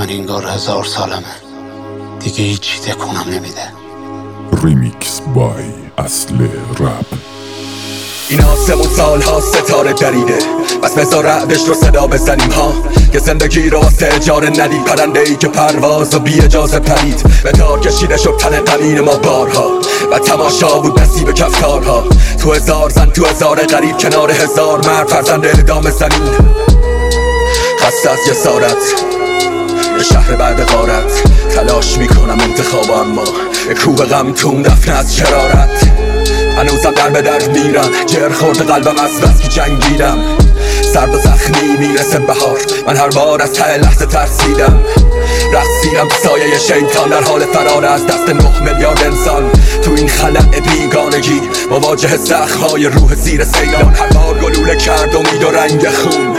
من اینگار 1000 سالمه، دیگه هیچی تکونم نمیده. ریمیکس بای اصل رپ. این آسمون سالها ستاره دریده، بس بذار رعدش رو صدا بزنیم ها، که زندگی رو واسه اجاره ندید. پرنده ای که پرواز و بی اجازه پرید، به دار کشیده شد تن قمین ما بارها، و تماشا بود نصیب کفتارها. تو 1000 زن تو 1000 غریب، کنار 1000 مرد فرزند اعدام زمین. خسته از جسارت یه شهر بعد غارت، تلاش میکنم انتخاب، اما کوب غم تون دفنه از شرارت. هنوزم در به در میرم، جر خورد قلبم از بس که جنگیدم. سرد و زخمی میرسه بهار، من هر بار از ته لحظه ترسیدم. رقصیدم تو سایه شیطان، در حال فرار از دست 9 میلیارد انسان. تو این خلأ بیگانگی مواجه زخم‌های روح زیر سیلان. هر بار گلوله کرد امید و رنگ خون،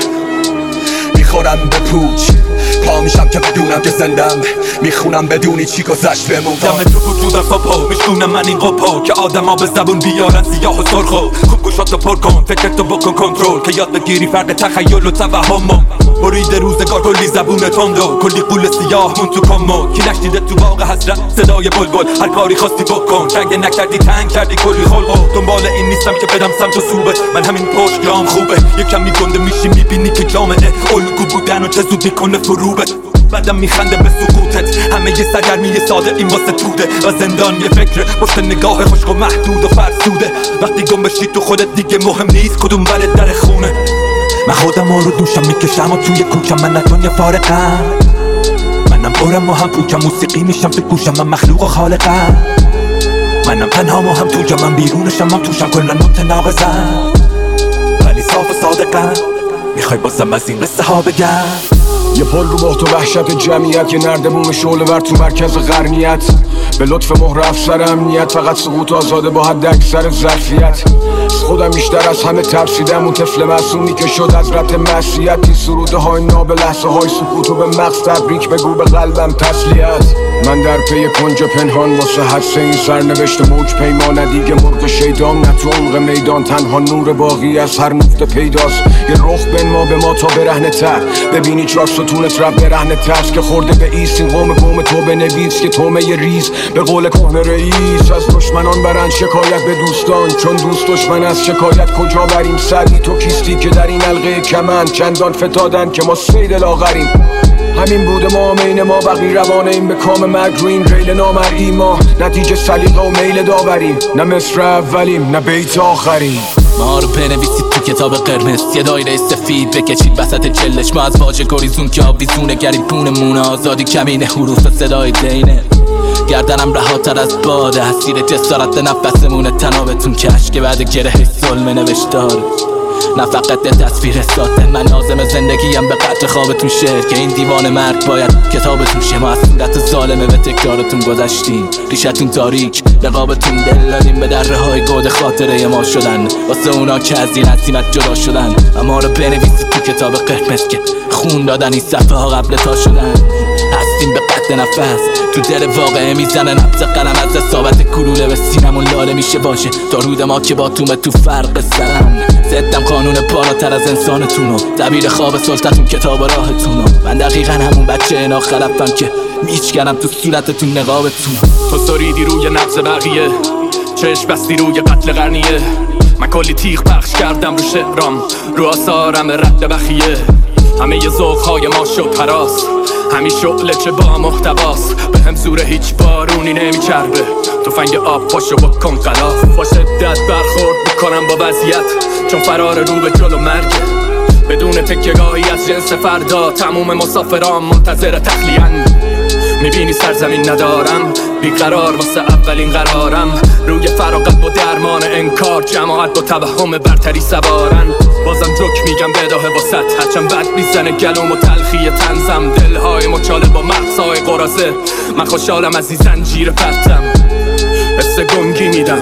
میخورم به پوچ، پا میشم که بدونم که زندم، میخونم بدونی چی گذشت بمون. دم تو وجودم پاپا، میشونم من این قپا، که آدم ها به زبون بیارن سیاه و سرخو. خوب گوشاتو پر کن، فکرتو بکن کنترل، که یاد بگیری فرق تخیل و توهم. برید روزگار کلی زبون تندو، کلی قول سیاه مون تو کمو. کی نشنیده تو باغ حسرت صدای بلبل، هر کاری خواستی بکن، تنگ نکردی تنگ کردی کلی خلقو. دنبال این نیستم که بدم سمت و سوبه، من همین پشت گام خوبه. یکم میگنده میشی میبینی که جامعه الگو بودن و چه زود میکنه فروبه. بعدم میخنده به سقوطت، همه یه سرگرمی ساده این واسه توده، و زندان یه فکره پشت نگاه خشک و محدود و فرسوده. وقتی گم بشی تو خودت دیگه مهم نیست کدوم بره در خونه. من خودم رو دوشم میکشم و توی کوچم، من دنیا فارقم، منم برم و هم پوچم، موسیقی میشم تو گوشم، من مخلوق و خالقم. منم تنهام و هم تو جا، من بیرونشم هم توشم، کلا متناقضم ولی صاف و صادقم. میخوای بازم از این قصه ها بگم؟ یه پل رو بحت و وحشت جمعیت، یه نردبون شعله ور تو مرکز قرنیت. به لطف مهر افسر امنیت، فقط سقوط آزاده با حد اکثر ظرفیت. خودم بیشتر از همه ترسیدم، اون طفل معصومی که شد از رت معصیت. این سروده های ناب، لحظه های سکوت و به مغز تبریک بگو، به قلبم تسلیت. من در پی کنج پنهان واسه حدس این سرنوشت موج پیمانه، دیگه مرغ شیدان نه تو عمق میدان. تنها نور باقی از هر نقطه پیداست، یه رخ بنما به ما تا برهنه تر. ببینی 4 ستونت رب برهنه ترس، که خورده به ایست این قوم تو بنویس که تومه ریز. به قول کهنه رئیس، از دشمنان برند شکایت به دوستان، چون دوست دشمن از شکایت کجا بریم. سعدی تو کیستی که در این حلقه کمند چندان فتادن که ما سید لاغریم. همین بود ما مین ما، بقی روانه این به کام مرگ رو این ریل نامرئی. ما نتیجه سلیقه و میل داوریم، نه مصر اولیم نه بیت آخریم. ما رو بنویسید تو کتاب قرمز، یه دایره سفید بکشید وسط چلش. ما از واژه گریزون که آویزونه، گریبونمون آزادی کمینه، حروف صدای دینه. گردنم رهاتر از باده، حسیر جسارت نفسمونه. تنابتون کش که بعد گره ظلمه نوشتاره، نه فقط تصویر ساته. من لازم زندگیم به قطع خوابتون شعر، که این دیوان مرگ باید کتابتون شه. ما از صورت ظالمه به تکرارتون گذشتیم، ریشتون تاریک رقابتون دل دادیم به دره های گود خاطره ما شدن. واسه اونا که از این عظیمت جدا شدن، اما رو بنویسید تو کتاب قرمز که خون دادن این صفحه ها قبل تا شدن. هستیم به قطع نفس، تو دل واقعه میزنه نبض قلم. از اصابت کلوله به سینمون لاله میشه باشه، دارود ما که با تومه تو فرق سرم. زدم قانون بالاتر از انسانتونو، دبیر خواب سلطتون کتاب راهتونو. من دقیقا همون بچه اینا خلفم که میچکنم تو صورتتون نقابتونو. تو سریدی روی نبض بقیه، چشم بستی روی قتل قرنیه. من کلی تیغ پخش کردم رو شعرام، رو آثارم رد بخیه. همه ی ذوق‌های ما شد هراس، همین شعله چه با محتواست. به هم زور هیچ بارونی نمیچربه، تفنگ آب پاشو بکن غلاف. با شدت برخورد میکنم با وضعیت، چون فرار رو به جلو مرگه. بدون تکیه‌گاهی از جنس فردا، تموم مسافران منتظر تخلیه‌اند. میبینی سرزمین ندارم، بیقرار واسه اولین قرارم. روی فراغت با درمان انکار، جماعت با توهم برتری سوارن. بازم جوک میگم بداهه واسط، هرچند بد میزنه گلوم و تلخی تنزم. دلهای مچاله با مغزهای قرازه، من خوشحالم از این زنجیر پرتم. حس گنگی میدم،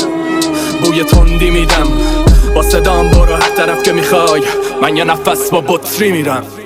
بوی تندی میدم، با صدام برو هر طرف که میخوای. من یه نفس با بطری میرم.